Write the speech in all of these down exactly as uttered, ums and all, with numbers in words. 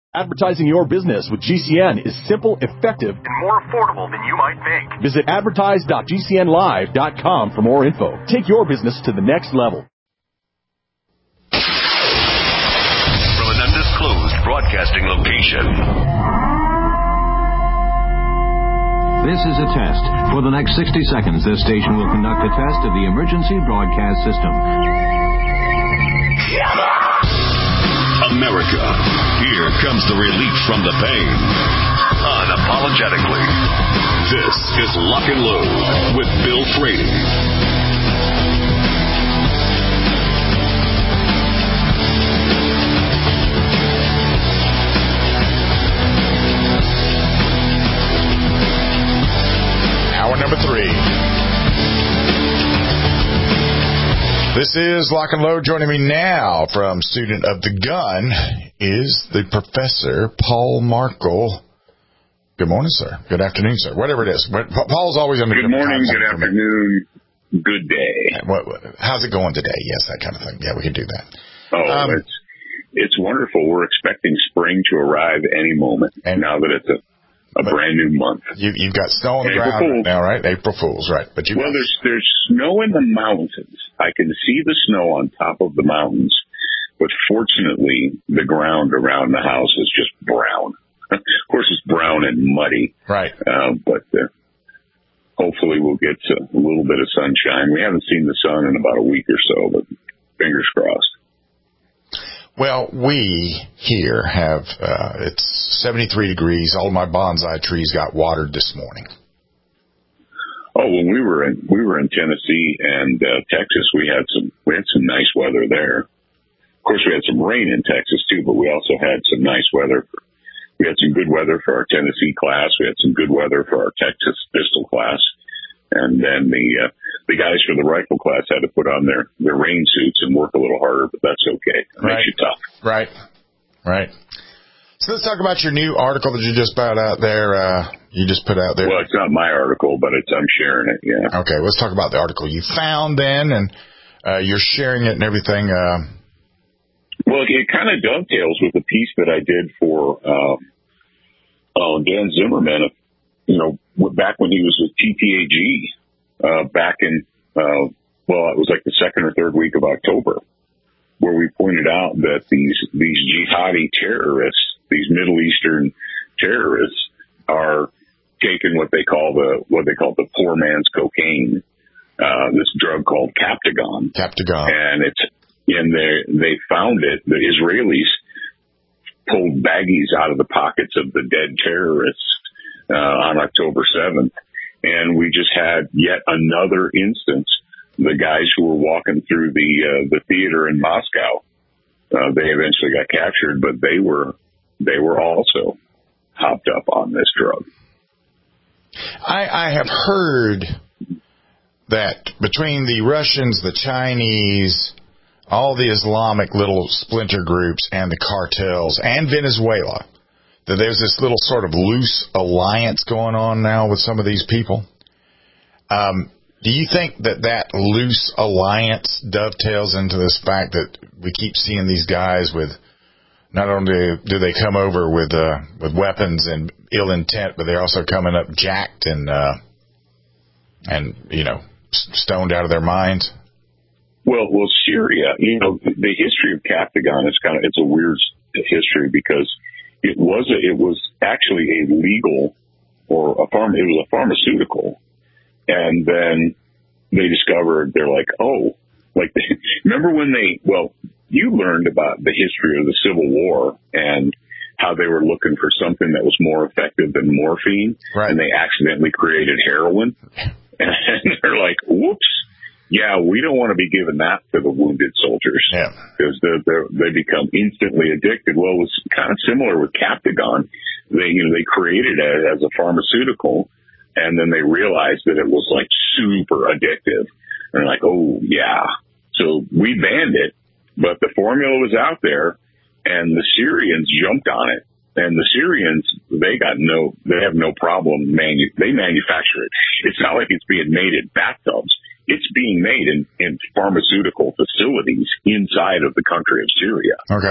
Advertising your business with G C N is simple, effective, and more affordable than you might think. Visit advertise dot g c n live dot com for more info. Take your business to the next level. From an undisclosed broadcasting location. This is a test. For the next sixty seconds, this station will conduct a test of the emergency broadcast system. America, here comes the relief from the pain. Unapologetically. This is Lock and Load with Bill Frady. Hour number three. This is Lock and Load. Joining me now from Student of the Gun is the Professor Paul Markel. Good morning, sir. Good afternoon, sir. Whatever it is. Paul's always on the good morning, good afternoon, good day. What, how's it going today? Yes, that kind of thing. Yeah, we can do that. Oh, um, it's it's wonderful. We're expecting spring to arrive any moment. And now that it's a A but brand new month. You, you've got snow on the April ground Fools. Now, right? April Fools, right? But you well, got... there's there's snow in the mountains. I can see the snow on top of the mountains, but fortunately, the ground around the house is just brown. Of course, it's brown and muddy, right? Uh, but uh, hopefully, we'll get to a little bit of sunshine. We haven't seen the sun in about a week or so, but fingers crossed. Well, we here have, uh, it's seventy-three degrees. All of my bonsai trees got watered this morning. Oh, when we were in, we were in Tennessee and, uh, Texas, we had some, we had some nice weather there. Of course, we had some rain in Texas too, but we also had some nice weather. For, we had some good weather for our Tennessee class. We had some good weather for our Texas pistol class. And then the, uh, the guys for the rifle class had to put on their, their rain suits and work a little harder, but that's okay. It right. makes you tough. Right. Right. So let's talk about your new article that you just put out there. Uh, you just put out there. Well, it's not my article, but it's, I'm sharing it. Yeah. Okay. Let's talk about the article you found then, and, uh, you're sharing it and everything. Uh, well, it kind of dovetails with the piece that I did for, um, uh, Dan Zimmerman, you know, back when he was with T P A G, uh, back in, uh, well, it was like the second or third week of October, where we pointed out that these, these jihadi terrorists, these Middle Eastern terrorists are taking what they call the, what they call the poor man's cocaine, uh, this drug called Captagon. Captagon. And it's, and they, they found it, the Israelis pulled baggies out of the pockets of the dead terrorists, uh, on October seventh. And we just had yet another instance. The guys who were walking through the, uh, the theater in Moscow, uh, they eventually got captured, but they were, they were also hopped up on this drug. I, I have heard that between the Russians, the Chinese, all the Islamic little splinter groups and the cartels and Venezuela, that there's this little sort of loose alliance going on now with some of these people. Um, do you think that that loose alliance dovetails into this fact that we keep seeing these guys with, not only do they come over with uh, with weapons and ill intent, but they're also coming up jacked and uh, and you know stoned out of their minds? Well, well, Syria, you know, the history of Captagon is kind of it's a weird history because it was a, it was actually a legal or a farm it was a pharmaceutical, and then they discovered they're like, oh, like they, remember when they well. You learned about the history of the Civil War and how they were looking for something that was more effective than morphine, right. And they accidentally created heroin. And they're like, whoops, yeah, we don't want to be giving that to the wounded soldiers because yeah. they they become instantly addicted. Well, it was kind of similar with Captagon. They, you know, they created it as a pharmaceutical, and then they realized that it was like super addictive. And they're like, oh, yeah. So we banned it. But the formula was out there, and the Syrians jumped on it. And the Syrians, they got no, they have no problem. Manu- they manufacture it. It's not like it's being made in bathtubs. It's being made in, in pharmaceutical facilities inside of the country of Syria. Okay.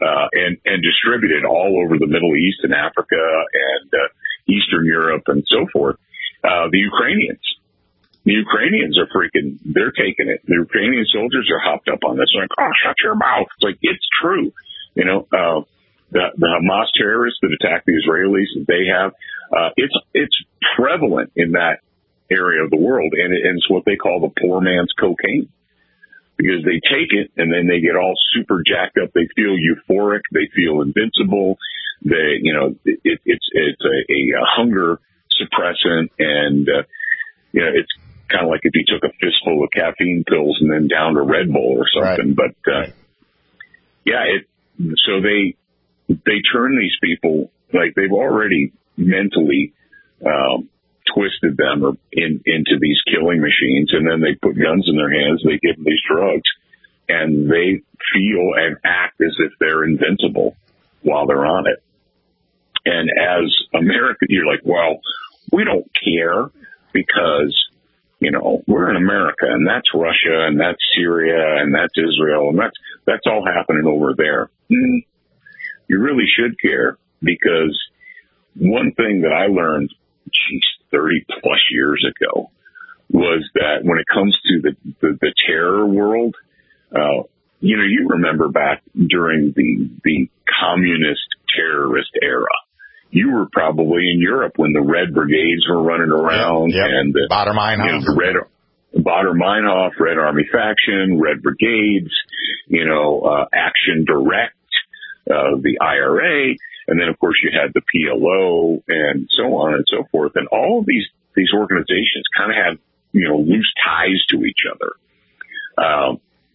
uh, and, and distributed all over the Middle East and Africa and uh, Eastern Europe and so forth. Uh, the Ukrainians, the Ukrainians are freaking, they're taking it. The Ukrainian soldiers are hopped up on this. They're like, oh, shut your mouth. It's like, it's true. You know, uh, the, the Hamas terrorists that attack the Israelis that they have, uh, it's, it's prevalent in that area of the world. And, it, and it's what they call the poor man's cocaine, because they take it and then they get all super jacked up. They feel euphoric. They feel invincible. They, you know, it, it, it's, it's a, a hunger suppressant. And, uh, you know, it's kind of like if you took a fistful of caffeine pills and then downed a Red Bull or something. Right. But, uh, right. yeah, it, so they, they turn these people, like they've already mentally, um, twisted them or in, into these killing machines, and then they put guns in their hands, they give them these drugs, and they feel and act as if they're invincible while they're on it. And as America, you're like, well, we don't care because, you know, we're in America, and that's Russia, and that's Syria, and that's Israel, and that's, that's all happening over there. Mm. You really should care, because one thing that I learned, geez, thirty plus years ago, was that when it comes to the, the, the terror world, uh, you know, you remember back during the, the communist terrorist era, you were probably in Europe when the Red Brigades were running around. Yep, yep. And the Baader-Meinhof. You know, the Red, Baader-Meinhof, Red Army Faction, Red Brigades, you know, uh, Action Direct, uh, the I R A. And then, of course, you had the P L O and so on and so forth. And all of these, these organizations kind of had, you know, loose ties to each other. Um,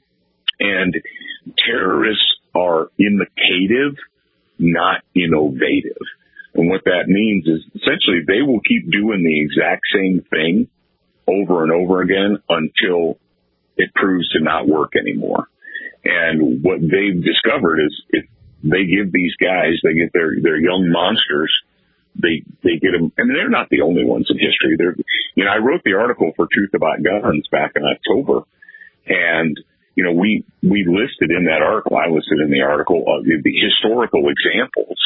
and terrorists are imitative, not innovative. And what that means is essentially they will keep doing the exact same thing over and over again until it proves to not work anymore. And what they've discovered is if they give these guys, they get their, their young monsters, they, they get them, and they're not the only ones in history. They're, you know, I wrote the article for Truth About Guns back in October, and, you know, we, we listed in that article, I listed in the article of the, the historical examples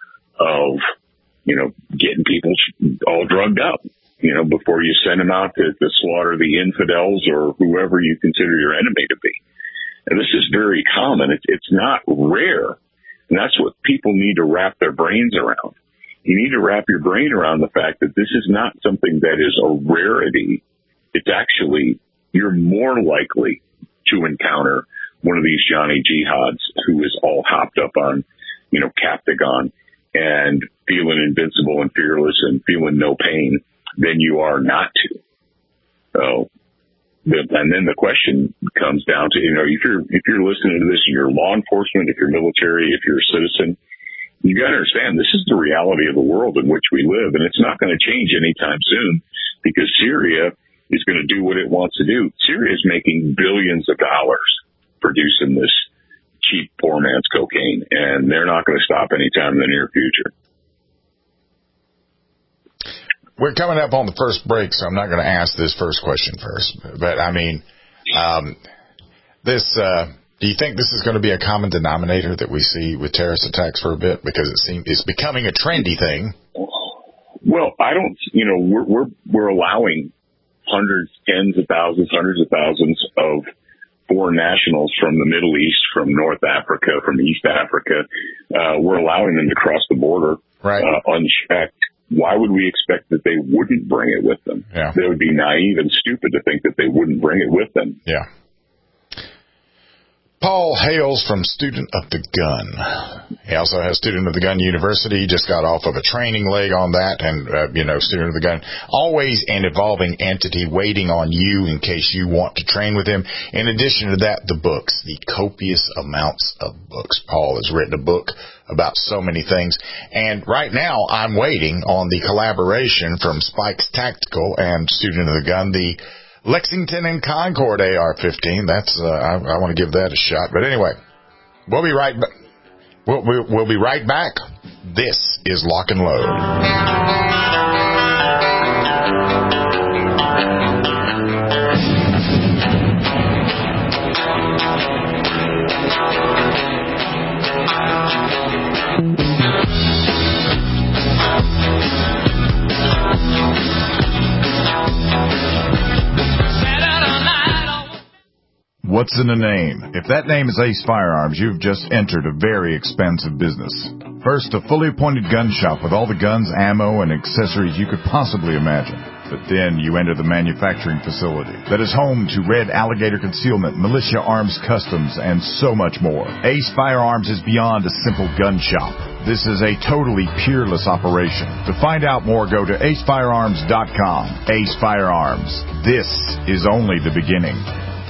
of, you know, getting people all drugged up, you know, before you send them out to, to slaughter the infidels or whoever you consider your enemy to be. And this is very common. It's, it's not rare. And that's what people need to wrap their brains around. You need to wrap your brain around the fact that this is not something that is a rarity. It's actually, you're more likely to encounter one of these Johnny Jihads who is all hopped up on, you know, Captagon and feeling invincible and fearless and feeling no pain than you are not to. So, and then the question comes down to, you know, if you're, if you're listening to this and you're law enforcement, if you're military, if you're a citizen, you got to understand this is the reality of the world in which we live. And it's not going to change anytime soon, because Syria is going to do what it wants to do. Syria is making billions of dollars producing this cheap poor man's cocaine, and they're not going to stop anytime in the near future. We're coming up on the first break, so I'm not going to ask this first question first. But, I mean, um, this, uh, do you think this is going to be a common denominator that we see with terrorist attacks for a bit? Because it seems it's becoming a trendy thing. Well, I don't, you know, we're, we're, we're allowing hundreds, tens of thousands, hundreds of thousands of foreign nationals from the Middle East, from North Africa, from East Africa. Uh, we're allowing them to cross the border, right, uh, unchecked. Why would we expect that they wouldn't bring it with them? Yeah. They would be naive and stupid to think that they wouldn't bring it with them. Yeah. Paul hails from Student of the Gun. He also has Student of the Gun University. He just got off of a training leg on that, and, uh, you know, Student of the Gun, always an evolving entity waiting on you in case you want to train with him. In addition to that, the books, the copious amounts of books. Paul has written a book about so many things, and right now I'm waiting on the collaboration from Spikes Tactical and Student of the Gun, the Lexington and Concord A R fifteen. That's, uh, I, I want to give that a shot. But anyway, we'll be right back. We'll, we'll, we'll be right back. This is Lock and Load. What's in a name? If that name is Ace Firearms, you've just entered a very expensive business. First, a fully appointed gun shop with all the guns, ammo, and accessories you could possibly imagine. But then you enter the manufacturing facility that is home to Red Alligator Concealment, Militia Arms Customs, and so much more. Ace Firearms is beyond a simple gun shop. This is a totally peerless operation. To find out more, go to ace firearms dot com. Ace Firearms. This is only the beginning.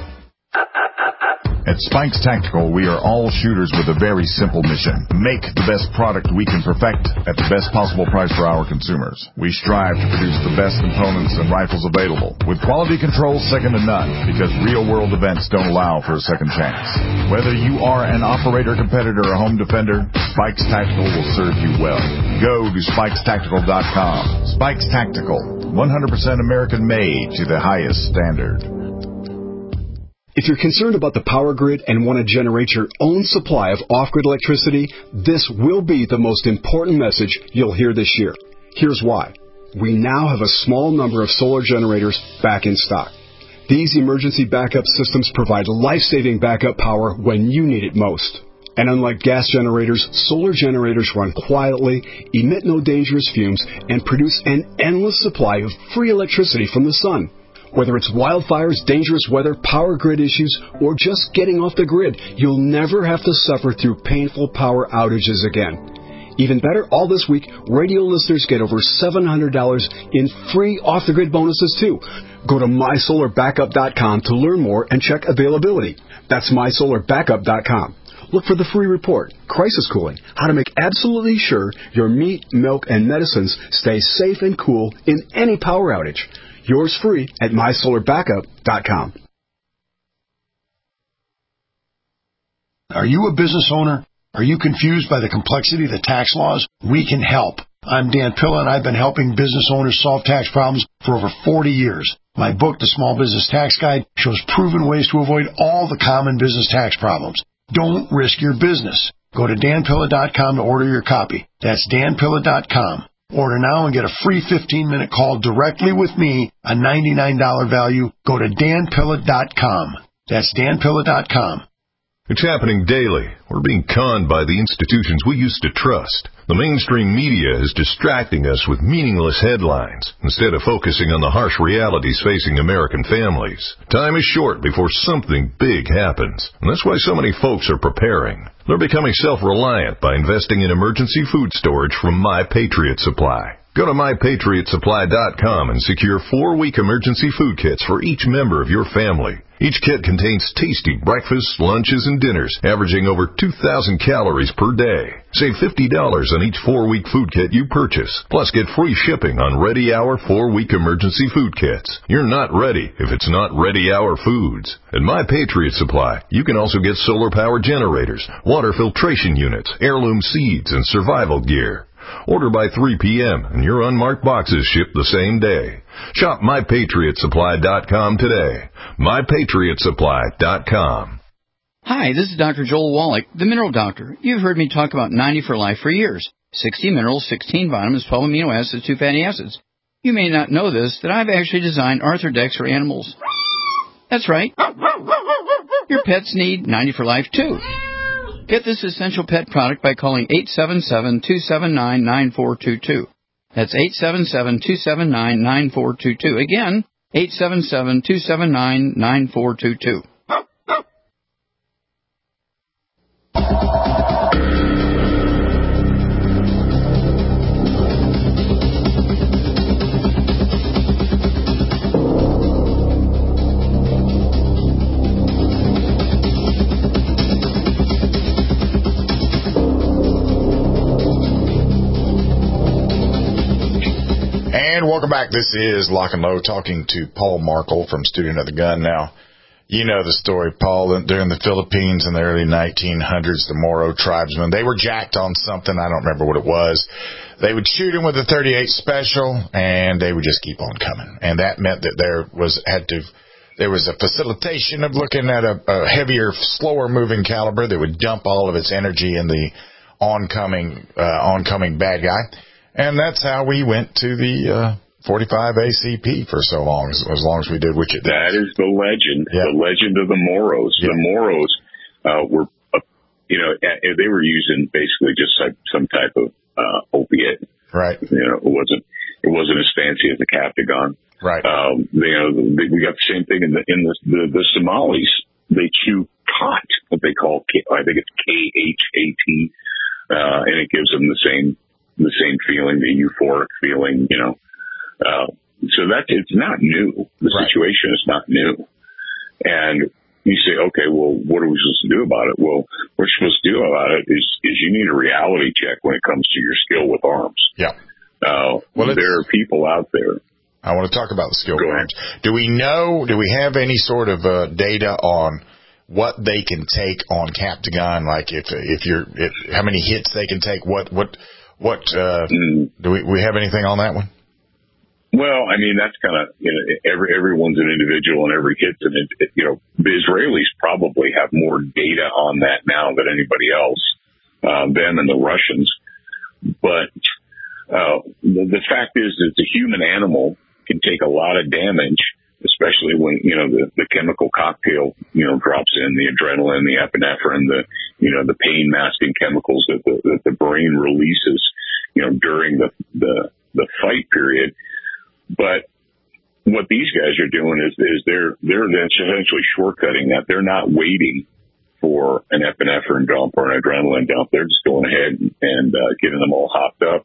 At Spikes Tactical, we are all shooters with a very simple mission. Make the best product we can perfect at the best possible price for our consumers. We strive to produce the best components and rifles available, with quality control second to none, because real-world events don't allow for a second chance. Whether you are an operator, competitor, or home defender, Spikes Tactical will serve you well. Go to spikes tactical dot com. Spikes Tactical, one hundred percent American-made to the highest standard. If you're concerned about the power grid and want to generate your own supply of off-grid electricity, this will be the most important message you'll hear this year. Here's why. We now have a small number of solar generators back in stock. These emergency backup systems provide life-saving backup power when you need it most. And unlike gas generators, solar generators run quietly, emit no dangerous fumes, and produce an endless supply of free electricity from the sun. Whether it's wildfires, dangerous weather, power grid issues, or just getting off the grid, you'll never have to suffer through painful power outages again. Even better, all this week, radio listeners get over seven hundred dollars in free off-the-grid bonuses, too. Go to my solar backup dot com to learn more and check availability. That's my solar backup dot com. Look for the free report, Crisis Cooling, how to make absolutely sure your meat, milk, and medicines stay safe and cool in any power outage. Yours free at my solar backup dot com. Are you a business owner? Are you confused by the complexity of the tax laws? We can help. I'm Dan Pilla, and I've been helping business owners solve tax problems for over forty years. My book, The Small Business Tax Guide, shows proven ways to avoid all the common business tax problems. Don't risk your business. Go to dan pilla dot com to order your copy. That's dan pilla dot com. Order now and get a free fifteen-minute call directly with me, a ninety-nine dollars value. Go to dan pilla dot com. That's dan pilla dot com. It's happening daily. We're being conned by the institutions we used to trust. The mainstream media is distracting us with meaningless headlines instead of focusing on the harsh realities facing American families. Time is short before something big happens, and that's why so many folks are preparing. They're becoming self-reliant by investing in emergency food storage from My Patriot Supply. Go to my patriot supply dot com and secure four-week emergency food kits for each member of your family. Each kit contains tasty breakfasts, lunches, and dinners, averaging over two thousand calories per day. Save fifty dollars on each four-week food kit you purchase. Plus, get free shipping on Ready Hour four-week emergency food kits. You're not ready if it's not Ready Hour foods. At My Patriot Supply, you can also get solar power generators, water filtration units, heirloom seeds, and survival gear. Order by three p.m. and your unmarked boxes ship the same day. Shop my patriot supply dot com today. my patriot supply dot com. Hi, this is Doctor Joel Wallach, the Mineral Doctor. You've heard me talk about ninety for Life for years. sixty minerals, sixteen vitamins, twelve amino acids, two fatty acids. You may not know this, that I've actually designed Arthrodex for animals. That's right. Your pets need ninety for Life, too. Get this essential pet product by calling eight seven seven, two seven nine, nine four two two. That's eight seven seven, two seven nine, nine four two two. Again, eight seven seven, two seven nine, nine four two two. And welcome back. This is Lock and Load, talking to Paul Markel from Student of the Gun. Now, you know the story, Paul. During the Philippines in the early nineteen hundreds, the Moro tribesmen, they were jacked on something. I don't remember what it was. They would shoot him with a thirty-eight special, and they would just keep on coming. And that meant that there was had to there was a facilitation of looking at a, a heavier, slower moving caliber that would dump all of its energy in the oncoming uh, oncoming bad guy. And that's how we went to the uh, forty-five A C P for so long, as, as long as we did Wicked. That is the legend, yeah. the legend of the Moros. Yeah. The Moros uh, were, uh, you know, they were using basically just some type of uh, opiate. Right. You know, it wasn't it wasn't as fancy as the Captagon. Right. Um, you know, we got the same thing in the in the the, the Somalis. They chew khat, what they call, I think it's K H A T, uh, and it gives them the same the same feeling, the euphoric feeling. You know, uh, so that it's not new. The right. situation is not new, and you say, okay, well, what are we supposed to do about it? Well, what we're supposed to do about it is, is you need a reality check when it comes to your skill with arms. Yeah. Uh, well, there are people out there. I want to talk about the skill with arms. Do we know, do we have any sort of uh, data on what they can take on Captagon? Like if, if you're, if, how many hits they can take? What, what, what, uh, mm. do we, we have anything on that one? Well, I mean, that's kind of, you know, every, everyone's an individual and every hit's an, you know, the Israelis probably have more data on that now than anybody else, uh, them and the Russians. But, uh, the, the fact is that the human animal can take a lot of damage, especially when, you know, the, the chemical cocktail, you know, drops in, the adrenaline, the epinephrine, the, you know, the pain masking chemicals that the, that the brain releases, you know, during the, the, the fight period. But what these guys are doing is, is they're, they're essentially shortcutting that. They're not waiting for an epinephrine dump or an adrenaline dump. They're just going ahead and, and uh, getting them all hopped up.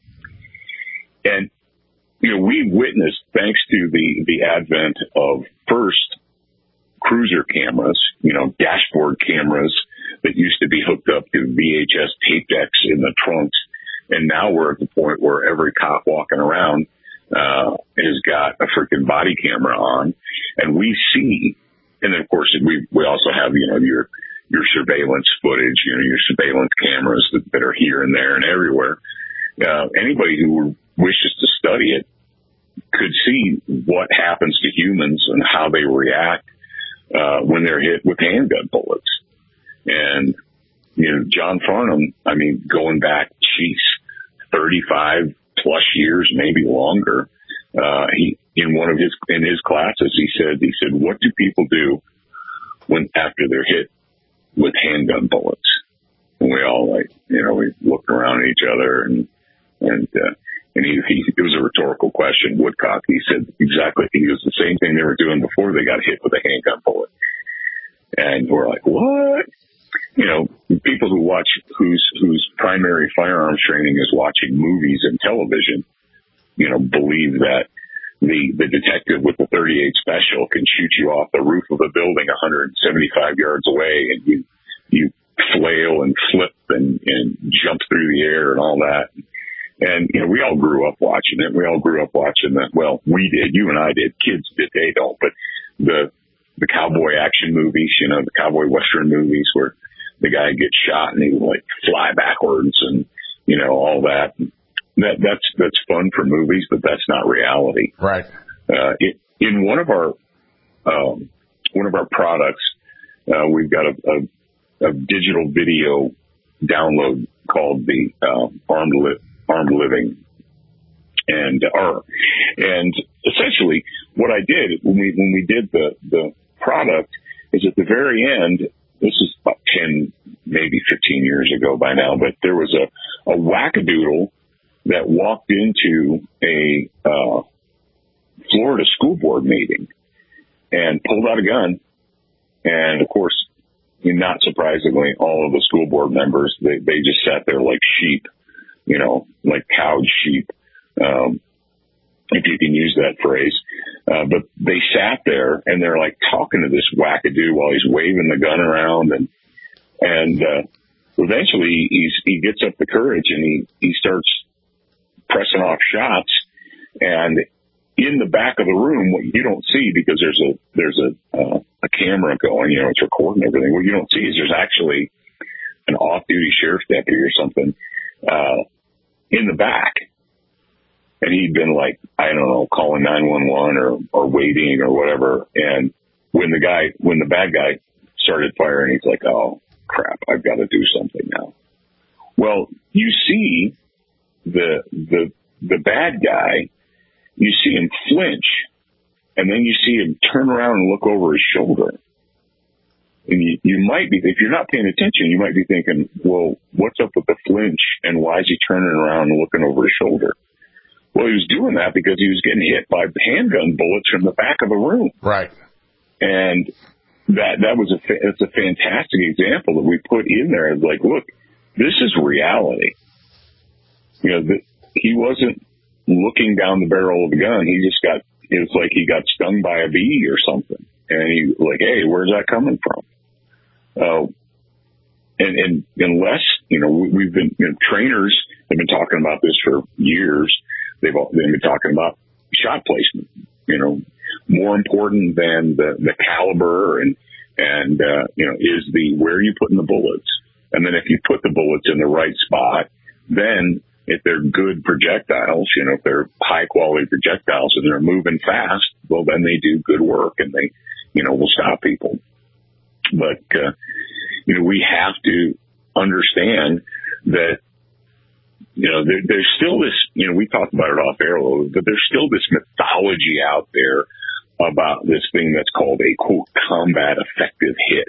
And, you know, we witnessed, thanks to the, the advent of first cruiser cameras, you know, dashboard cameras that used to be hooked up to V H S tape decks in the trunks. And now we're at the point where every cop walking around Uh, has got a freaking body camera on, and we see, and then of course we we also have, you know, your your surveillance footage, you know, your surveillance cameras that, that are here and there and everywhere. Uh, anybody who wishes to study it could see what happens to humans and how they react uh, when they're hit with handgun bullets. And you know, John Farnham, I mean, going back, geez, thirty-five plus years, maybe longer. Uh, he, in one of his, in his classes, he said, he said, what do people do when, after they're hit with handgun bullets? And we all like, you know, we looked around at each other and, and, uh, and he, he, it was a rhetorical question. Woodcock, he said exactly, he was the same thing they were doing before they got hit with a handgun bullet. And we're like, what? You know, people who watch, whose, whose primary firearms training is watching movies and television, you know, believe that the, the detective with the thirty-eight special can shoot you off the roof of a building one hundred seventy-five yards away and you, you flail and flip and, and jump through the air and all that. And, you know, we all grew up watching it. We all grew up watching that. Well, we did. You and I did. Kids did. They don't. But the, the cowboy action movies, you know, the cowboy western movies where the guy gets shot and he would like fly backwards and, you know, all that. That that's, that's fun for movies, but that's not reality. Right. Uh, it, in one of our, um, one of our products, uh, we've got a, a, a digital video download called the, um, Armed, Li- Armed Living. And, our, and essentially what I did when we, when we did the, the product is at the very end, this is about ten, maybe fifteen years ago by now, but there was a, a wackadoodle that walked into a uh, Florida school board meeting and pulled out a gun. And, of course, not surprisingly, all of the school board members, they, they just sat there like sheep, you know, like cowed sheep, um, if you can use that phrase. Uh, but they sat there and they're like talking to this wackadoo while he's waving the gun around. And, and, uh, eventually he's, he gets up the courage and he, he starts pressing off shots. And in the back of the room, what you don't see, because there's a, there's a, uh, a camera going, you know, it's recording everything. What you don't see is there's actually an off-duty sheriff's deputy or something, uh, in the back. And he'd been like, I don't know, calling nine one one or, or waiting or whatever. And when the guy, when the bad guy started firing, he's like, oh, crap, I've got to do something now. Well, you see the, the, the bad guy you see him flinch, and then you see him turn around and look over his shoulder. And you, you might be, if you're not paying attention, you might be thinking, well, what's up with the flinch, and why is he turning around and looking over his shoulder? Well, he was doing that because he was getting hit by handgun bullets from the back of the room. Right. And that that was a it's a fantastic example that we put in there. Like, look, this is reality. You know, the, he wasn't looking down the barrel of the gun. He just got, it was like he got stung by a bee or something. And he like, hey, where's that coming from? Uh, and, and unless, you know, we, we've been, you know, trainers have been talking about this for years. They've, all, they've been talking about shot placement, you know, more important than the, the caliber and, and, uh, you know, is the, where are you putting the bullets? And then if you put the bullets in the right spot, then if they're good projectiles, you know, if they're high quality projectiles and they're moving fast, well, then they do good work and they, you know, will stop people. But, uh, you know, we have to understand that, you know, there, there's still this, you know, we talked about it off air a little, but there's still this mythology out there about this thing that's called a, quote, combat effective hit.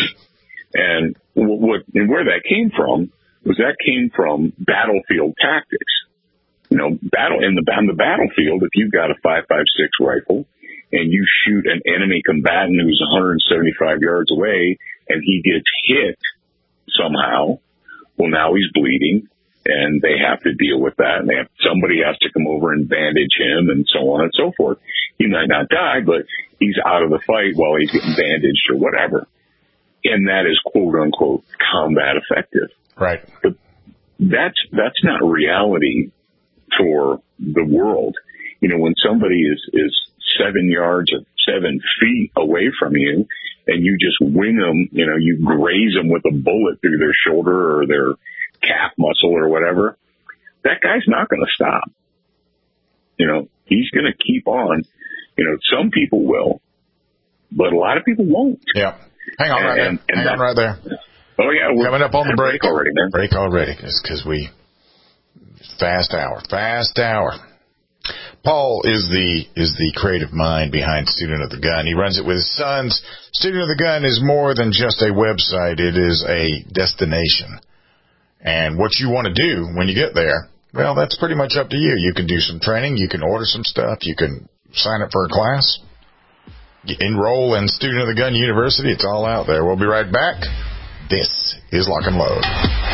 And what, and where that came from was that came from battlefield tactics. You know, battle in the, on the battlefield, if you've got a five five six rifle and you shoot an enemy combatant who's one hundred seventy-five yards away and he gets hit somehow, well, now he's bleeding. And they have to deal with that, and they have, somebody has to come over and bandage him, and so on and so forth. He might not die, but he's out of the fight while he's getting bandaged or whatever. And that is quote unquote combat effective. Right. But that's that's not reality for the world. You know, when somebody is is seven yards or seven feet away from you, and you just wing them, you know, you graze them with a bullet through their shoulder or their calf muscle or whatever, that guy's not going to stop. You know, he's going to keep on. You know, some people will, but a lot of people won't. Yeah. Hang on right and, there. And Hang on right there. Oh, yeah. We're coming up on the break. break already, man. Break already. It's because we, fast hour, fast hour. Paul is the is the creative mind behind Student of the Gun. He runs it with his sons. Student of the Gun is more than just a website. It is a destination. And what you want to do when you get there, well, that's pretty much up to you. You can do some training. You can order some stuff. You can sign up for a class. You enroll in Student of the Gun University. It's all out there. We'll be right back. This is Lock and Load.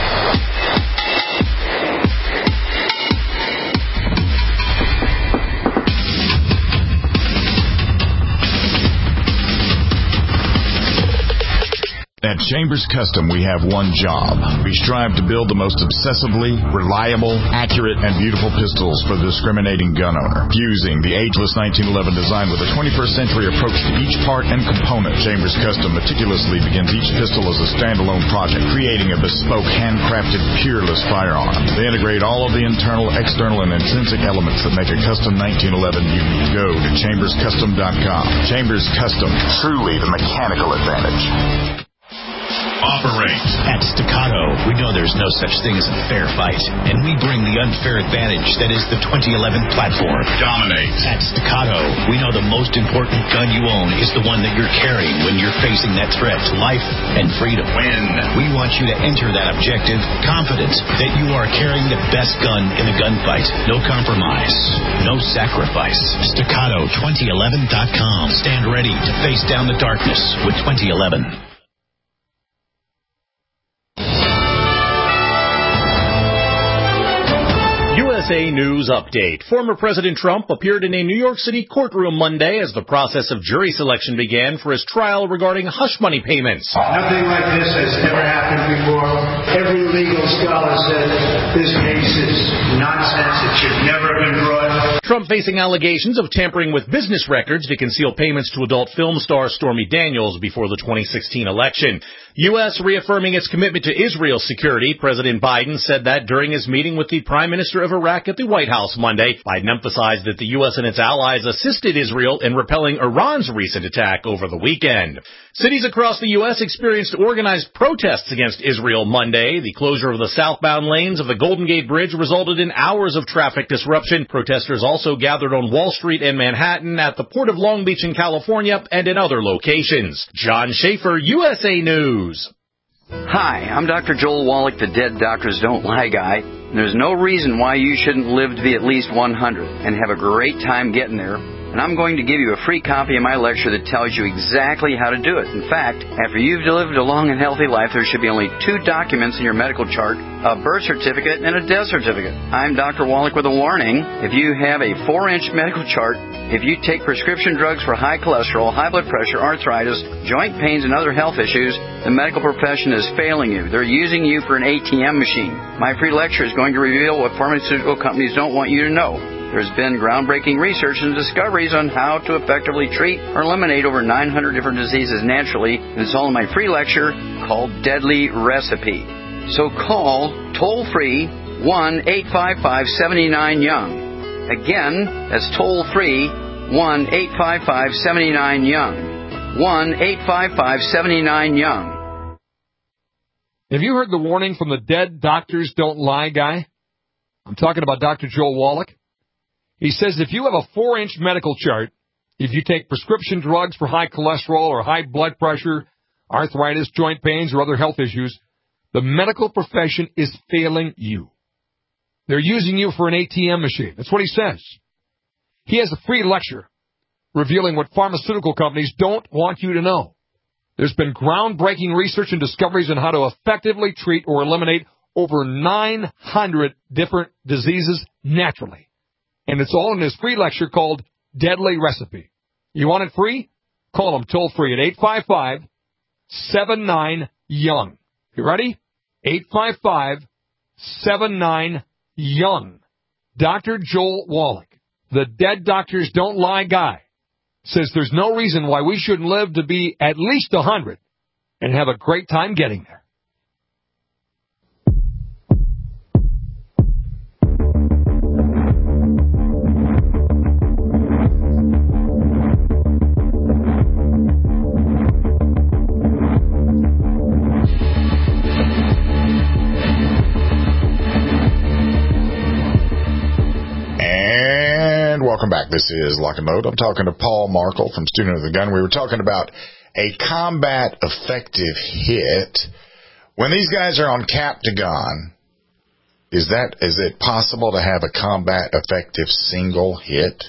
At Chambers Custom, we have one job. We strive to build the most obsessively reliable, accurate, and beautiful pistols for the discriminating gun owner. Fusing the ageless nineteen eleven design with a twenty-first century approach to each part and component, Chambers Custom meticulously begins each pistol as a standalone project, creating a bespoke, handcrafted, peerless firearm. They integrate all of the internal, external, and intrinsic elements that make a custom nineteen eleven unique. Go to chambers custom dot com. Chambers Custom, truly the mechanical advantage. Operate. At Staccato, we know there's no such thing as a fair fight, and we bring the unfair advantage that is the twenty eleven platform. Dominate. At Staccato, we know the most important gun you own is the one that you're carrying when you're facing that threat to life and freedom. Win. We want you to enter that objective confident that you are carrying the best gun in the gunfight. No compromise. No sacrifice. Staccato twenty eleven dot com. Stand ready to face down the darkness with twenty eleven. U S A News Update. Former President Trump appeared in a New York City courtroom Monday as the process of jury selection began for his trial regarding hush money payments. Nothing like this has ever happened before. Every legal scholar said this case is nonsense. It should never have been brought. Trump facing allegations of tampering with business records to conceal payments to adult film star Stormy Daniels before the twenty sixteen election. U S reaffirming its commitment to Israel's security. President Biden said that during his meeting with the Prime Minister of Iraq at the White House Monday. Biden emphasized that the U S and its allies assisted Israel in repelling Iran's recent attack over the weekend. Cities across the U S experienced organized protests against Israel Monday. The closure of the southbound lanes of the Golden Gate Bridge resulted in hours of traffic disruption. Protesters also gathered on Wall Street and Manhattan, at the Port of Long Beach in California, and in other locations. John Schaefer, U S A News. Hi, I'm Doctor Joel Wallach, the Dead Doctors Don't Lie guy. And there's no reason why you shouldn't live to be at least one hundred and have a great time getting there. And I'm going to give you a free copy of my lecture that tells you exactly how to do it. In fact, after you've lived a long and healthy life, there should be only two documents in your medical chart, a birth certificate and a death certificate. I'm Doctor Wallach with a warning. If you have a four-inch medical chart, if you take prescription drugs for high cholesterol, high blood pressure, arthritis, joint pains, and other health issues, the medical profession is failing you. They're using you for an A T M machine. My free lecture is going to reveal what pharmaceutical companies don't want you to know. There's been groundbreaking research and discoveries on how to effectively treat or eliminate over nine hundred different diseases naturally, and it's all in my free lecture called Deadly Recipe. So call toll-free one eight five five, seven nine, young. Again, that's toll-free one eight five five, seven nine, young. one eight five five, seven nine, young. Have you heard the warning from the Dead Doctors Don't Lie guy? I'm talking about Doctor Joel Wallach. He says if you have a four-inch medical chart, if you take prescription drugs for high cholesterol or high blood pressure, arthritis, joint pains, or other health issues, the medical profession is failing you. They're using you for an A T M machine. That's what he says. He has a free lecture revealing what pharmaceutical companies don't want you to know. There's been groundbreaking research and discoveries on how to effectively treat or eliminate over nine hundred different diseases naturally. And it's all in his free lecture called Deadly Recipe. You want it free? Call him toll-free at eight five five, seven nine, young. You ready? eight five five, seven nine, young. Doctor Joel Wallach, the Dead Doctors Don't Lie guy, says there's no reason why we shouldn't live to be at least one hundred and have a great time getting there. Welcome back. This is Lock and Load. I'm talking to Paul Markle from Student of the Gun. We were talking about a combat effective hit. When these guys are on Captagon, is that is it possible to have a combat effective single hit?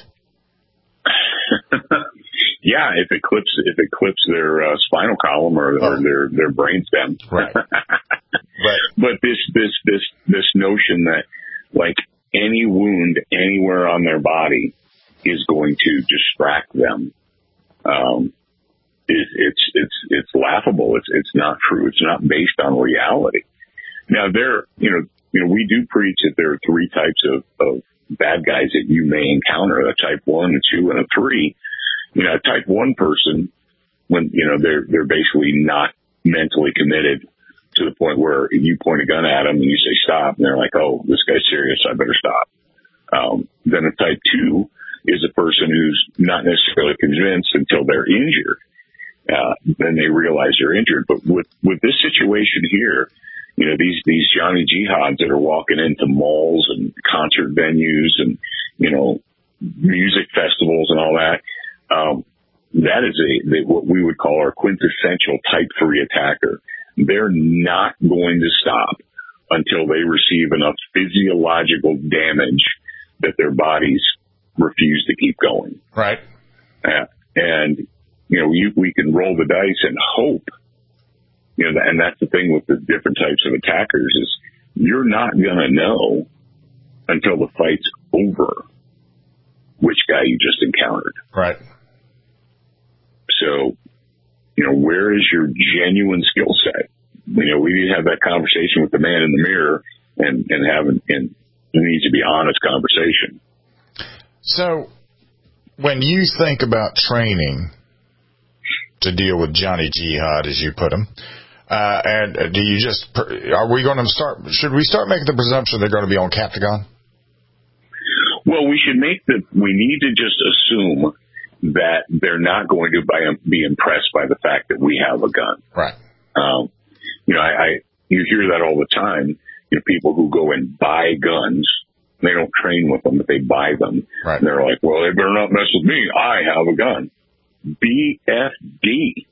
Yeah, if it clips if it clips their uh, spinal column or, oh. or their their brainstem. Right. But but this this this this notion that like any wound anywhere on their body is going to distract them. Um, it, it's it's it's laughable. It's it's not true. It's not based on reality. Now there, you know, you know, we do preach that there are three types of, of bad guys that you may encounter: a type one, a two, and a three. You know, a type one person, when you know they're they're basically not mentally committed to the point where you point a gun at them and you say stop, and they're like, oh, this guy's serious, I better stop. Um, then a type two is a person who's not necessarily convinced until they're injured. Uh, then they realize they're injured. But with, with this situation here, you know, these, these Johnny Jihads that are walking into malls and concert venues and, you know, music festivals and all that, um, that is a, they, what we would call our quintessential type three attacker. They're not going to stop until they receive enough physiological damage that their bodies refuse to keep going. Right. Uh, and, you know, you, we can roll the dice and hope, you know, and that's the thing with the different types of attackers is you're not going to know until the fight's over which guy you just encountered. Right. So, you know, where is your genuine skill set? You know, we need to have that conversation with the man in the mirror and, and have an, and it needs to be honest conversation. So when you think about training to deal with Johnny Jihad, as you put him, Uh, and uh, do you just, are we going to start, should we start making the presumption they're going to be on Captagon? Well, we should make the, we need to just assume that they're not going to buy, be impressed by the fact that we have a gun. Right. Um, you know, I, I, you hear that all the time. You know, people who go and buy guns, they don't train with them, but they buy them. Right. And they're like, well, they better not mess with me. I have a gun. B F D.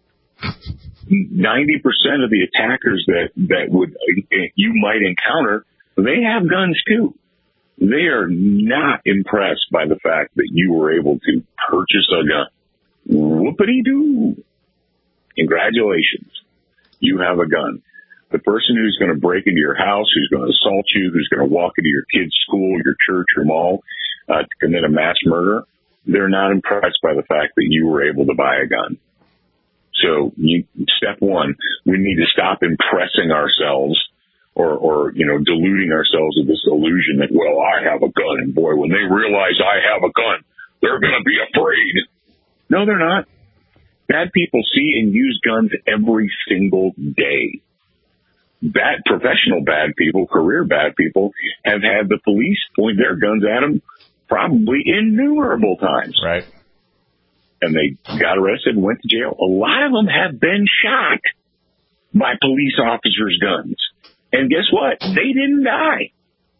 ninety percent of the attackers that, that would, you might encounter, they have guns too. They are not impressed by the fact that you were able to purchase a gun. Whoopity-doo. Congratulations. You have a gun. The person who's going to break into your house, who's going to assault you, who's going to walk into your kid's school, your church, your mall, uh, to commit a mass murder, they're not impressed by the fact that you were able to buy a gun. So you, step one, we need to stop impressing ourselves or, or, you know, deluding ourselves with this illusion that, well, I have a gun. And boy, when they realize I have a gun, they're going to be afraid. No, they're not. Bad people see and use guns every single day. Bad, professional bad people, career bad people have had the police point their guns at them probably innumerable times. Right. And they got arrested and went to jail. A lot of them have been shot by police officers' guns. And guess what? They didn't die.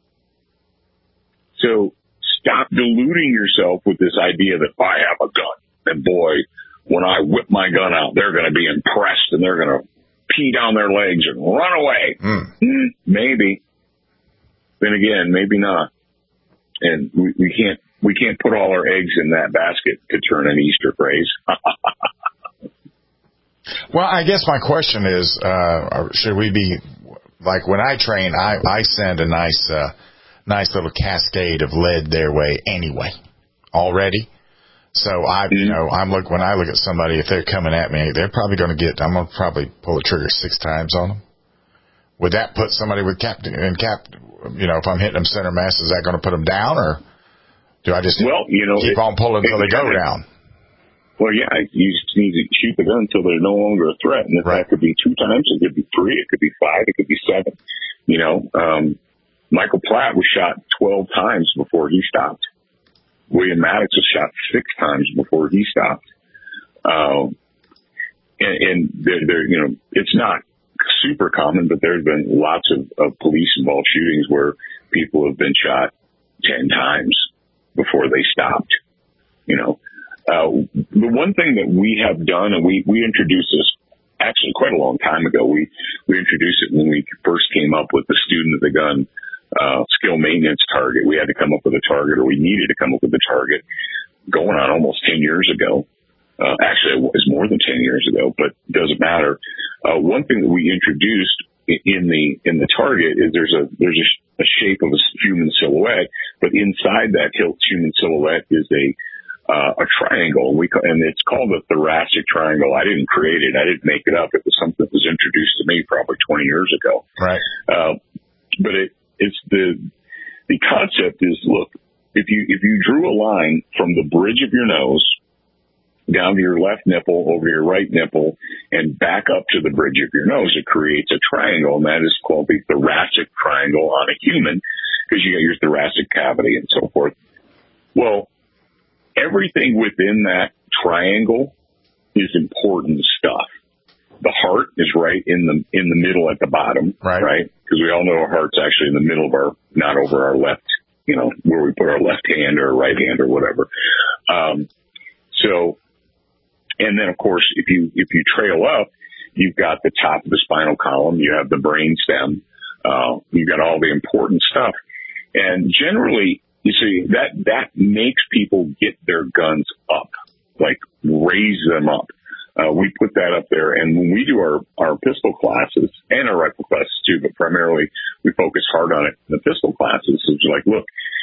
So stop deluding yourself with this idea that I have a gun. And boy, when I whip my gun out, they're going to be impressed and they're going to pee down their legs and run away. Mm. Maybe. Then again, maybe not. And we, we can't we can't put all our eggs in that basket, to turn an Easter phrase. Well, I guess my question is, uh, should we be, like when I train, I, I send a nice uh, nice little cascade of lead their way anyway, already. So I, you know, I'm look when I look at somebody, if they're coming at me, they're probably going to get, I'm going to probably pull the trigger six times on them. Would that put somebody with cap, in cap, you know, if I'm hitting them center mass, is that going to put them down, or do I just well, you know, keep it, on pulling until they go it, down? Well, yeah, you just need to shoot the gun until they're no longer a threat. And if right. that could be two times, it could be three, it could be five, it could be seven. You know, um, Michael Platt was shot twelve times before he stopped. William Maddox was shot six times before he stopped. Um, and, and they're, they're, you know, it's not super common, but there's been lots of, of police-involved shootings where people have been shot ten times before they stopped. You know, uh, the one thing that we have done, and we, we introduced this actually quite a long time ago. We, we introduced it when we first came up with the student of the gun uh, skill maintenance target. We had to come up with a target, or we needed to come up with a target going on almost ten years ago. Uh, actually, it was more than ten years ago, but it doesn't matter. Uh, one thing that we introduced in the, in the target is there's a, there's a, a shape of a human silhouette, but inside that human silhouette is a, uh, a triangle. We, and it's called a thoracic triangle. I didn't create it. I didn't make it up. It was something that was introduced to me probably twenty years ago. Right. Uh, but it, it's the, the concept is, look, if you, if you drew a line from the bridge of your nose down to your left nipple, over your right nipple, and back up to the bridge of your nose, it creates a triangle, and that is called the thoracic triangle on a human, because you got your thoracic cavity and so forth. Well, everything within that triangle is important stuff. The heart is right in the in the middle at the bottom, right? Right? Because we all know our heart's actually in the middle of our, not over our left, you know, where we put our left hand or right hand or whatever. Um, so. And then, of course, if you if you trail up, you've got the top of the spinal column, you have the brain stem, uh, you've got all the important stuff. And generally, you see, that that makes people get their guns up, like raise them up. Uh, we put that up there. And when we do our, our pistol classes and our rifle classes too, but primarily we focus hard on it in the pistol classes. It's like, look,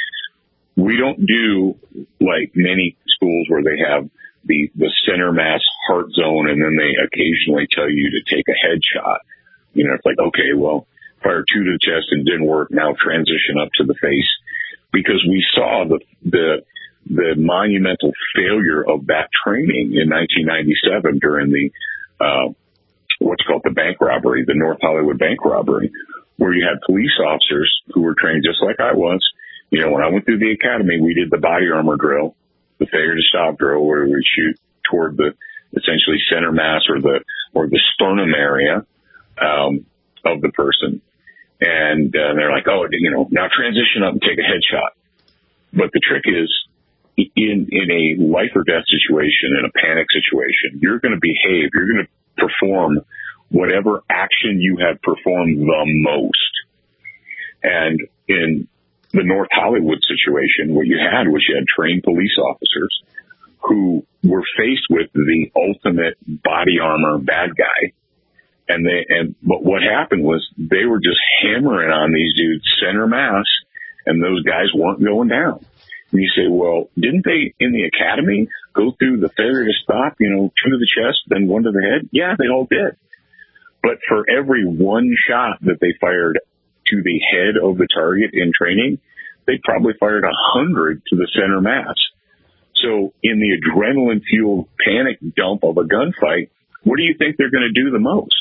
we don't do like many schools where they have the, the center mass heart zone, and then they occasionally tell you to take a headshot. You know, it's like, okay, well, fire two to the chest and didn't work. Now transition up to the face, because we saw the, the, the monumental failure of that training in nineteen ninety-seven during the, uh, what's called the bank robbery, the North Hollywood bank robbery, where you had police officers who were trained just like I was. You know, when I went through the academy, we did the body armor drill, the failure to stop drill, where we shoot toward the essentially center mass or the or the sternum area um, of the person. And uh, they're like, oh, you know, now transition up and take a headshot. But the trick is, in in a life or death situation, in a panic situation, you're going to behave, you're going to perform whatever action you have performed the most. And in the North Hollywood situation, what you had was you had trained police officers who were faced with the ultimate body armor bad guy. And they, and, but what happened was they were just hammering on these dudes center mass, and those guys weren't going down. And you say, well, didn't they in the academy go through the failure to stop, you know, two to the chest, then one to the head? Yeah, they all did. But for every one shot that they fired to the head of the target in training, they probably fired a hundred to the center mass. So in the adrenaline-fueled panic dump of a gunfight, what do you think they're going to do the most?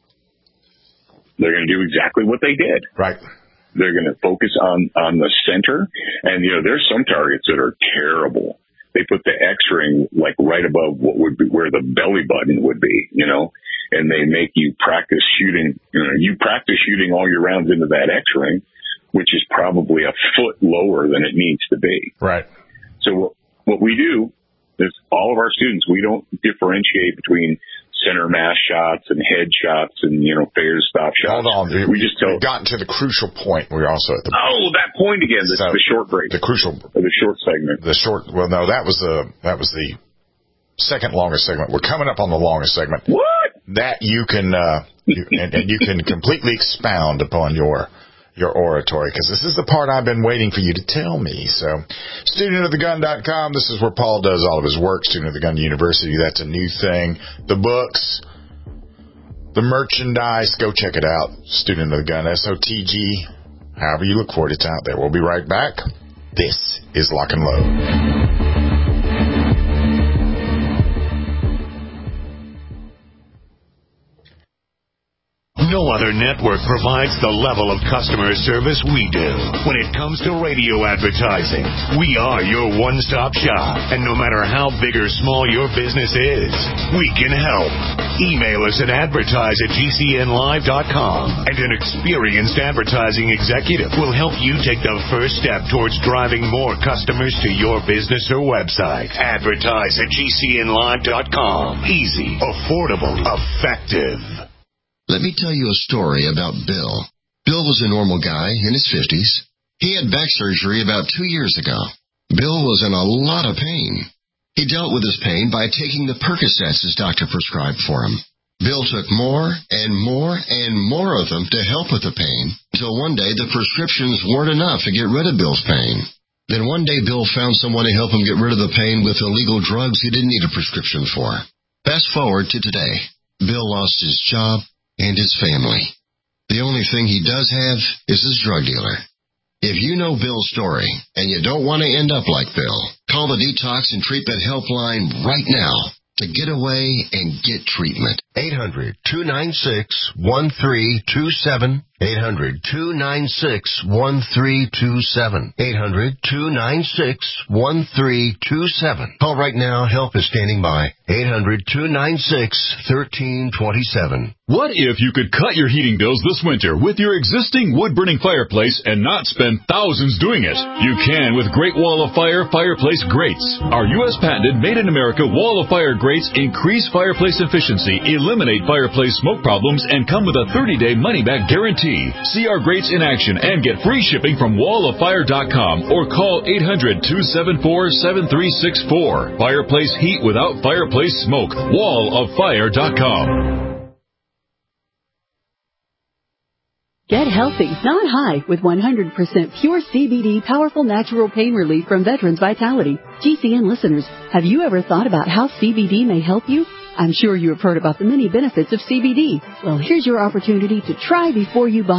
They're going to do exactly what they did. Right. They're going to focus on, on the center. And, you know, there's some targets that are terrible. They put the X-ring, like, right above what would be where the belly button would be, you know, and they make you practice shooting. You know, you practice shooting all your rounds into that X-ring, which is probably a foot lower than it needs to be. Right. So what, what we do is all of our students, we don't differentiate between center mass shots and head shots and, you know, failure to stop shots. Hold on. We just tell. We've gotten to the crucial point. We're also at the. Oh, that point again. The, so, the short break. The crucial. Or the short segment. The short. Well, no, that was the that was the second longest segment. We're coming up on the longest segment. What? That you can uh, you, and, and you can completely expound upon your. your oratory, because this is the part I've been waiting for you to tell me. So, student of the gun dot com, this is where Paul does all of his work. Student of the Gun University, that's a new thing. The books, the merchandise, go check it out. Student of the Gun, S O T G, however you look for it, it's out there. We'll be right back. This is Lock and Load. No other network provides the level of customer service we do. When it comes to radio advertising, we are your one-stop shop. And no matter how big or small your business is, we can help. Email us at advertise at G C N live dot com, and an experienced advertising executive will help you take the first step towards driving more customers to your business or website. Advertise at G C N live dot com. Easy, affordable, effective. Let me tell you a story about Bill. Bill was a normal guy in his fifties. He had back surgery about two years ago. Bill was in a lot of pain. He dealt with his pain by taking the Percocets his doctor prescribed for him. Bill took more and more and more of them to help with the pain, until one day the prescriptions weren't enough to get rid of Bill's pain. Then one day Bill found someone to help him get rid of the pain with illegal drugs he didn't need a prescription for. Fast forward to today. Bill lost his job and his family. The only thing he does have is his drug dealer. If you know Bill's story and you don't want to end up like Bill, call the Detox and Treatment Helpline right now to get away and get treatment. eight hundred, two nine six, one three two seven. eight hundred, two nine six, one three two seven. eight hundred, two nine six, one three two seven. Call right now. Help is standing by. eight hundred, two nine six, one three two seven. What if you could cut your heating bills this winter with your existing wood-burning fireplace and not spend thousands doing it? You can with Great Wall of Fire fireplace grates. Our U S patented, made-in-America Wall of Fire grates increase fireplace efficiency, eliminate fireplace smoke problems, and come with a thirty-day money-back guarantee. See our grates in action and get free shipping from wall of fire dot com or call eight hundred, two seven four, seven three six four. Fireplace heat without fireplace smoke. wall of fire dot com. Get healthy, not high, with one hundred percent pure C B D powerful natural pain relief from Veterans Vitality. G C N listeners, have you ever thought about how C B D may help you? I'm sure you have heard about the many benefits of C B D. Well, here's your opportunity to try before you buy.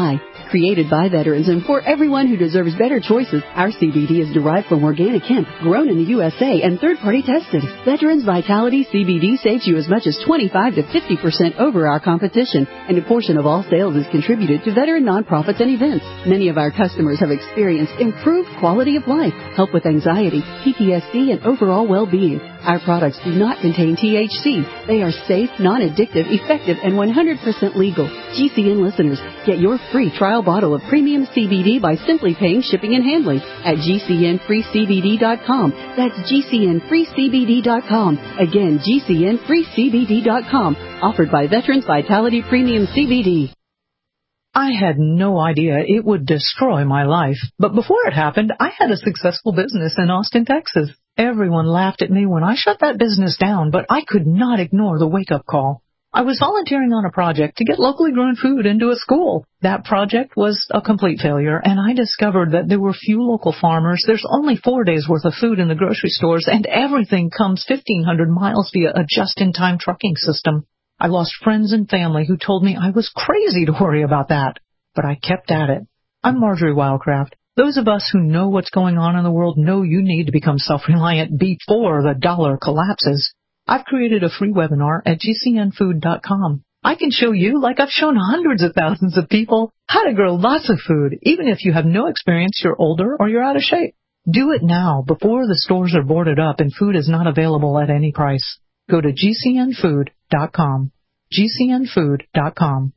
Created by veterans and for everyone who deserves better choices, our C B D is derived from organic hemp, grown in the U S A and third-party tested. Veterans Vitality C B D saves you as much as twenty-five to fifty percent over our competition, and a portion of all sales is contributed to veteran nonprofits and events. Many of our customers have experienced improved quality of life, help with anxiety, P T S D, and overall well-being. Our products do not contain T H C. They are safe, non-addictive, effective, and one hundred percent legal. G C N listeners, get your free trial bottle of premium C B D by simply paying shipping and handling at G C N free C B D dot com. That's G C N free C B D dot com. Again, G C N free C B D dot com. Offered by Veterans Vitality Premium C B D. I had no idea it would destroy my life. But before it happened, I had a successful business in Austin, Texas. Everyone laughed at me when I shut that business down, but I could not ignore the wake-up call. I was volunteering on a project to get locally grown food into a school. That project was a complete failure, and I discovered that there were few local farmers. There's only four days' worth of food in the grocery stores, and everything comes fifteen hundred miles via a just-in-time trucking system. I lost friends and family who told me I was crazy to worry about that, but I kept at it. I'm Marjorie Wildcraft. Those of us who know what's going on in the world know you need to become self-reliant before the dollar collapses. I've created a free webinar at G C N food dot com. I can show you, like I've shown hundreds of thousands of people, how to grow lots of food, even if you have no experience, you're older, or you're out of shape. Do it now, before the stores are boarded up and food is not available at any price. Go to G C N food dot com. G C N food dot com.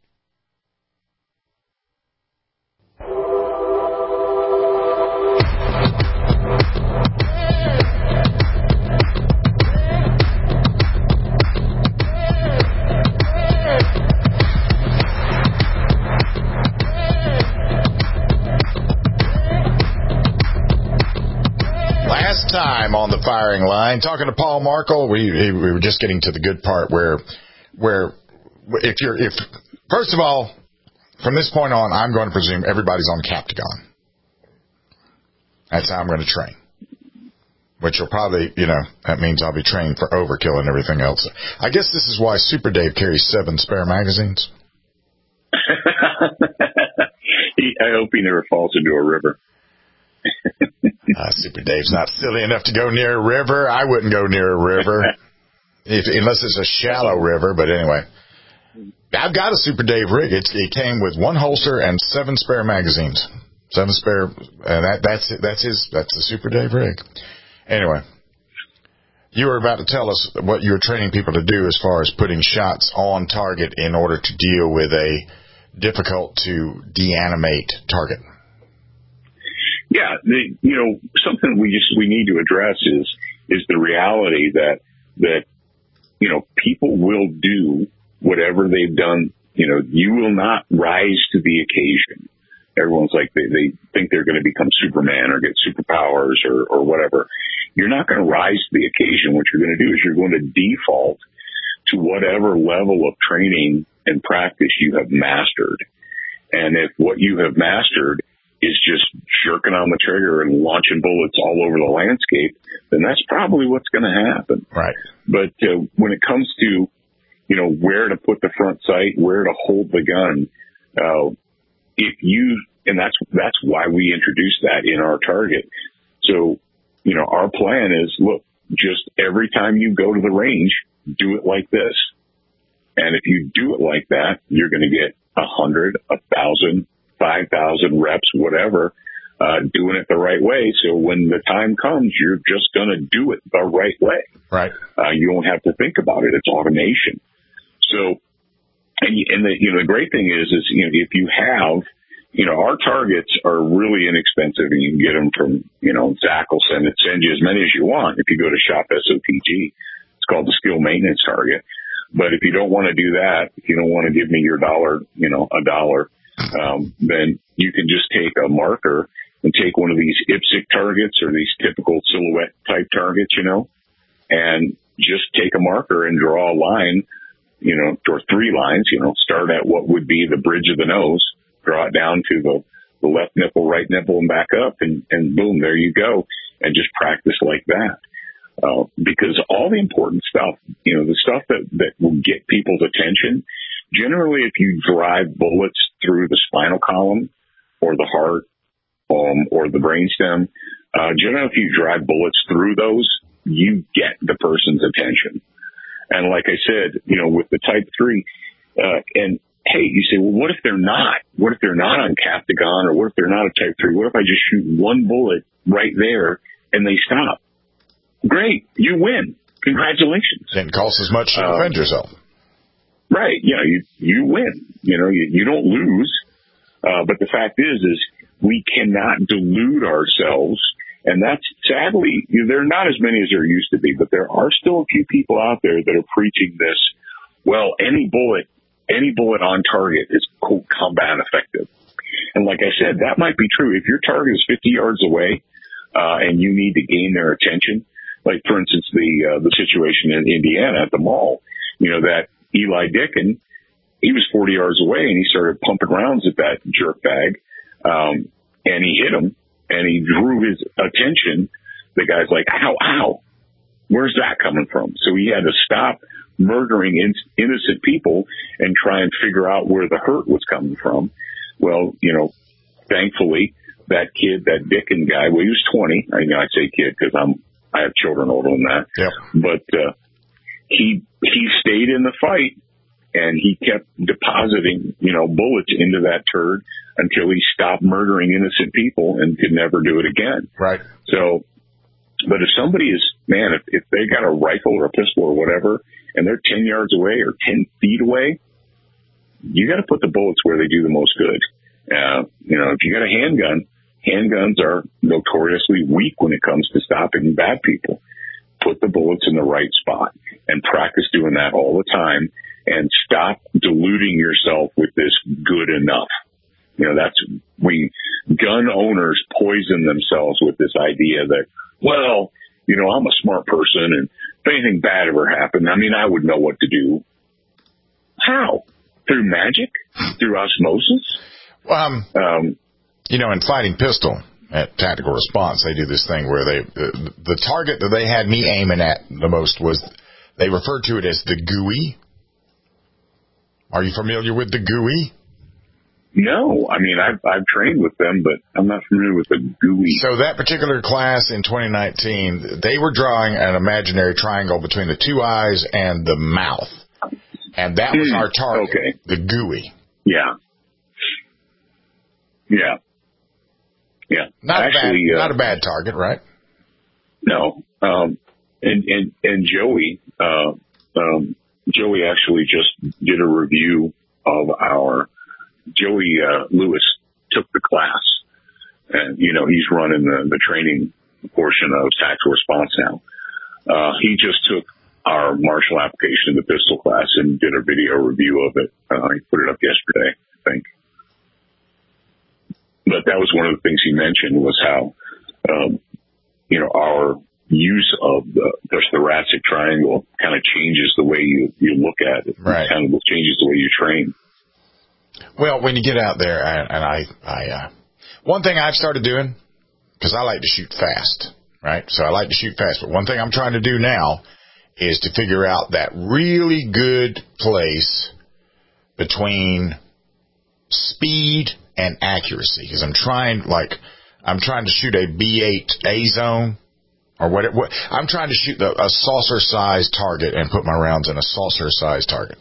Time on the firing line, talking to Paul Markel. We we were just getting to the good part where where if you're if first of all, from this point on, I'm going to presume everybody's on Captagon. That's how I'm going to train. Which will probably, you know, that means I'll be trained for overkill and everything else. I guess this is why Super Dave carries seven spare magazines. he, I hope he never falls into a river. uh, Super Dave's not silly enough to go near a river. I wouldn't go near a river, if, unless it's a shallow river. But anyway, I've got a Super Dave rig. It's, it came with one holster and seven spare magazines. Seven spare, and that, that's it. That's his. That's the Super Dave rig. Anyway, you were about to tell us what you're training people to do as far as putting shots on target in order to deal with a difficult to deanimate target. Yeah, the, you know, something we just we need to address is is the reality that that you know people will do whatever they've done. You know, you will not rise to the occasion. Everyone's like they, they think they're going to become Superman or get superpowers or, or whatever. You're not going to rise to the occasion. What you're going to do is you're going to default to whatever level of training and practice you have mastered. And if what you have mastered is just jerking on the trigger and launching bullets all over the landscape, then that's probably what's going to happen. Right. But uh, when it comes to, you know, where to put the front sight, where to hold the gun, uh, if you, and that's, that's why we introduced that in our target. So, you know, our plan is, look, just every time you go to the range, do it like this. And if you do it like that, you're going to get a hundred, a thousand, five thousand reps, whatever, uh, doing it the right way. So when the time comes, you're just going to do it the right way. Right. Uh, you don't have to think about it. It's automation. So, and, and the, you know, the great thing is, is, you know, if you have, you know, our targets are really inexpensive and you can get them from, you know, Zach will send it, send you as many as you want. If you go to Shop S O T G, it's called the Skill Maintenance Target. But if you don't want to do that, if you don't want to give me your dollar, you know, a dollar, um, then you can just take a marker and take one of these I P S C targets or these typical silhouette type targets, you know, and just take a marker and draw a line, you know, or three lines, you know, start at what would be the bridge of the nose, draw it down to the, the left nipple, right nipple, and back up, and, and boom, there you go, and just practice like that. Uh, because all the important stuff, you know, the stuff that, that will get people's attention, generally if you drive bullets through the spinal column or the heart um, or the brainstem. Uh, generally, if you drive bullets through those, you get the person's attention. And like I said, you know, with the Type three, uh, and hey, you say, well, what if they're not? What if they're not on Captagon, or what if they're not a Type three? What if I just shoot one bullet right there and they stop? Great, you win. Congratulations. Didn't cost as much to defend um, yourself. Right. You know, you, you win. You know, you, you don't lose. Uh, but the fact is, is we cannot delude ourselves. And that's, sadly, you know, there are not as many as there used to be, but there are still a few people out there that are preaching this. Well, any bullet, any bullet on target is, quote, combat effective. And like I said, that might be true. If your target is fifty yards away, uh, and you need to gain their attention, like, for instance, the, uh, the situation in Indiana at the mall, you know, that Eli Dickin, he was forty yards away and he started pumping rounds at that jerk bag, um, and he hit him. And he drew his attention. The guy's like, ow, ow, where's that coming from? So he had to stop murdering in- innocent people and try and figure out where the hurt was coming from. Well, you know, thankfully, that kid, that Dickin guy, well, he was twenty. I know I say kid because I'm, I have children older than that. Yeah. But uh, he he stayed in the fight. And he kept depositing, you know, bullets into that turd until he stopped murdering innocent people and could never do it again. Right. So, but if somebody is, man, if, if they got a rifle or a pistol or whatever, and they're ten yards away or ten feet away, you got to put the bullets where they do the most good. Uh, you know, if you got a handgun, handguns are notoriously weak when it comes to stopping bad people. Put the bullets in the right spot and practice doing that all the time. And stop deluding yourself with this good enough. You know, that's, we, gun owners poison themselves with this idea that, well, you know, I'm a smart person and if anything bad ever happened, I mean, I would know what to do. How? Through magic? Through osmosis? Well, um, um, you know, in Fighting Pistol at Tactical Response, they do this thing where they, the, the target that they had me aiming at the most was, they referred to it as the G U I. Are you familiar with the G U I? No. I mean, I've, I've trained with them, but I'm not familiar with the G U I. So that particular class in twenty nineteen, they were drawing an imaginary triangle between the two eyes and the mouth. And that was our target, okay. The G U I. Yeah. Yeah. Yeah. Not, Actually, a, bad, uh, not a bad target, right? No. Um, and, and, and Joey, uh, um, Joey actually just did a review of our, Joey uh, Lewis took the class, and, you know, he's running the, the training portion of Tactical Response now. Uh, he just took our martial application of the pistol class and did a video review of it. Uh, he put it up yesterday, I think. But that was one of the things he mentioned was how, um, you know, our use of the, the thoracic triangle kind of changes the way you, you look at it. Right. It kind of changes the way you train. Well, when you get out there, and, and I, I, uh, one thing I've started doing, because I like to shoot fast, right? So I like to shoot fast. But one thing I'm trying to do now is to figure out that really good place between speed and accuracy. Because I'm trying, like, I'm trying to shoot a B eight A zone. Or what, what? I'm trying to shoot the, a saucer-sized target and put my rounds in a saucer-sized target.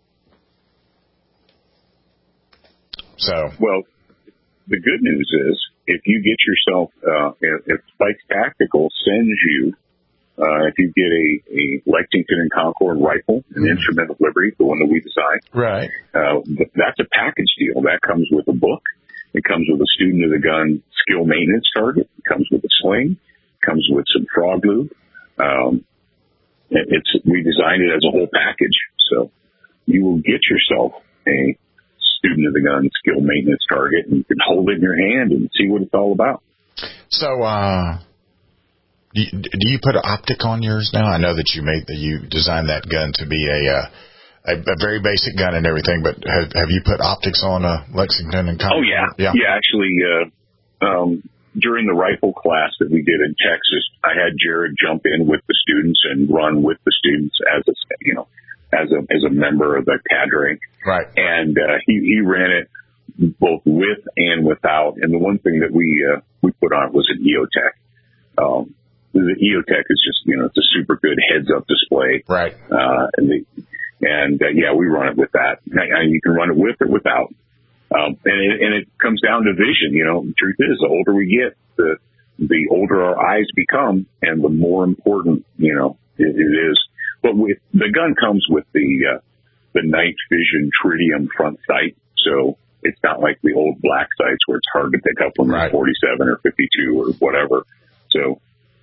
So, well, the good news is if you get yourself, uh, if Spikes Tactical sends you, uh, if you get a, a Lexington and Concord rifle, an mm-hmm. Instrument of Liberty, the one that we designed, right? Uh, that's a package deal. That comes with a book. It comes with a student of the gun skill maintenance target. It comes with a sling. Comes with some frog lube. Um, it's we designed it as a whole package, so you will get yourself a student of the gun skill maintenance target, and you can hold it in your hand and see what it's all about. So, uh, do you, do you put an optic on yours now? I know that you made that you designed that gun to be a uh, a, a very basic gun and everything, but have, have you put optics on a Lexington and Concord? Oh yeah, yeah, yeah. Actually, uh, um. during the rifle class that we did in Texas, I had Jared jump in with the students and run with the students as a, you know, as a, as a member of the cadre. Right. And, uh, he, he ran it both with and without. And the one thing that we uh, we put on was an EOTech. Um, the EOTech is just, you know, it's a super good heads-up display. Right. Uh, and the, and uh, yeah, we run it with that. And you can run it with or without. Um, and it, and it comes down to vision. You know, the truth is, the older we get, the the older our eyes become, and the more important, you know, it, it is. But with the gun comes with the uh, the night vision tritium front sight, so it's not like the old black sights where it's hard to pick up when right. you're forty-seven or fifty-two or whatever. So,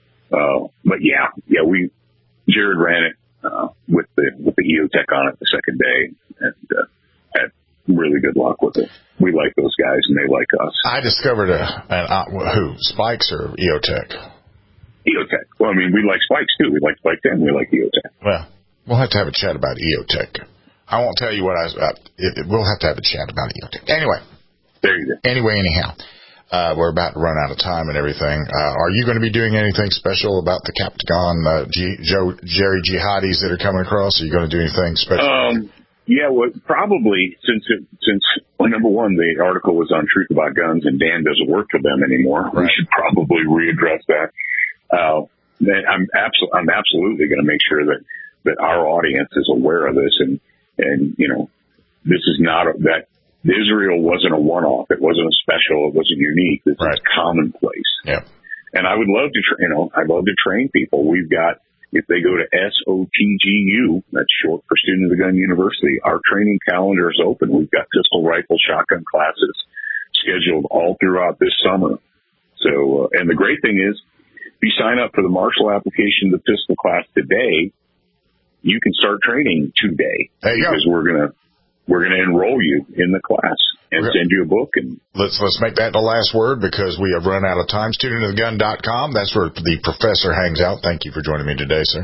uh, but yeah, yeah, we Jared ran it uh, with the with the EOTech on it the second day, and uh, had really good luck with it. We like those guys, and they like us. I discovered a an uh, who Spikes or EOTech. EOTech. Well, I mean, we like Spikes too. We like Spike ten. We like EOTech. Well, we'll have to have a chat about EOTech. I won't tell you what I. Uh, it, it, we'll have to have a chat about EOTech. Anyway. There you go. Anyway, anyhow, uh, we're about to run out of time and everything. Uh, are you going to be doing anything special about the Captagon uh, G, Joe, Jerry Jihadis that are coming across? Are you going to do anything special? Um. Yeah, well, probably since it, since well, number one, the article was on Truth About Guns, and Dan doesn't work for them anymore. Right. We should probably readdress that. Uh, I'm absolutely, I'm absolutely going to make sure that, that our audience is aware of this, and and you know, this is not a, that Israel wasn't a one-off. It wasn't a special. It wasn't unique. This right. is commonplace. Yeah. And I would love to, tra- you know, I'd love to train people. We've got. If they go to S O T G U, that's short for Student of the Gun University, our training calendar is open. We've got pistol, rifle, shotgun classes scheduled all throughout this summer. So, uh, and the great thing is, if you sign up for the Marshall application, the pistol class today, you can start training today. There you because go. we're gonna we're gonna enroll you in the class and okay. send you a book. And let's let's make that the last word because we have run out of time. student of the gun dot com. That's where the professor hangs out. Thank you for joining me today, sir.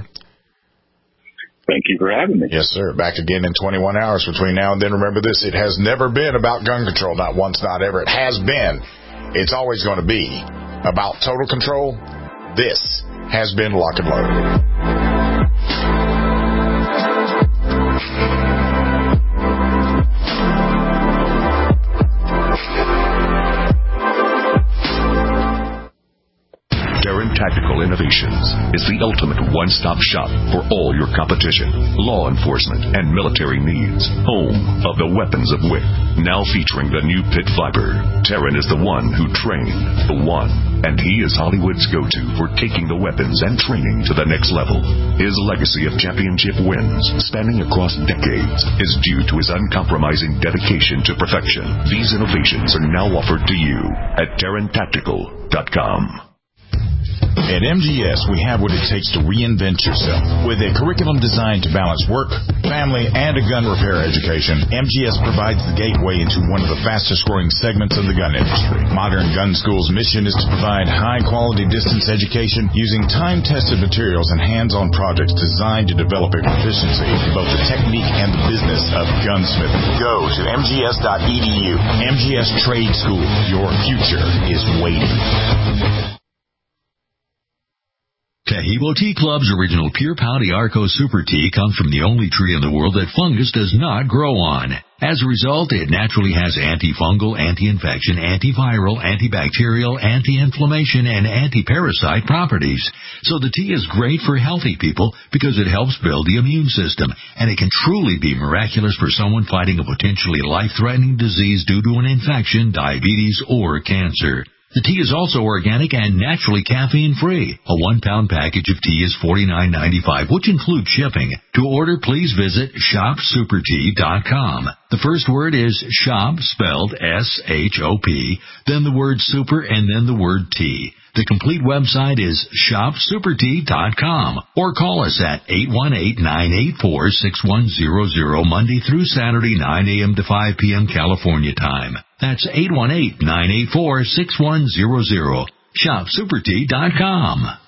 Thank you for having me. Yes, sir. Back again in twenty-one hours between now and then. Remember this, it has never been about gun control. Not once, not ever. It has been. It's always going to be about total control. This has been Lock and Load. Tactical Innovations is the ultimate one-stop shop for all your competition, law enforcement, and military needs. Home of the weapons of W I C. Now featuring the new pit viper. Terran is the one who trained the one, and he is Hollywood's go-to for taking the weapons and training to the next level. His legacy of championship wins, spanning across decades, is due to his uncompromising dedication to perfection. These innovations are now offered to you at Terran Tactical dot com. At M G S, we have what it takes to reinvent yourself. With a curriculum designed to balance work, family, and a gun repair education, M G S provides the gateway into one of the fastest-growing segments of the gun industry. Modern Gun School's mission is to provide high-quality distance education using time-tested materials and hands-on projects designed to develop a proficiency in both the technique and the business of gunsmithing. Go to M G S dot E D U. M G S Trade School. Your future is waiting. Taheebo Tea Club's original Pure Pau d'Arco Super Tea comes from the only tree in the world that fungus does not grow on. As a result, it naturally has antifungal, anti-infection, antiviral, antibacterial, anti-inflammation, and anti-parasite properties. So the tea is great for healthy people because it helps build the immune system, and it can truly be miraculous for someone fighting a potentially life-threatening disease due to an infection, diabetes, or cancer. The tea is also organic and naturally caffeine-free. A one-pound package of tea is forty-nine ninety-five, which includes shipping. To order, please visit shop super tea dot com. The first word is shop, spelled S H O P, then the word super, and then the word tea. The complete website is shop super tea dot com, or call us at eight one eight, nine eight four, six one zero zero Monday through Saturday, nine a.m. to five p.m. California time. That's eight one eight, nine eight four, six one zero zero. shop super tea dot com.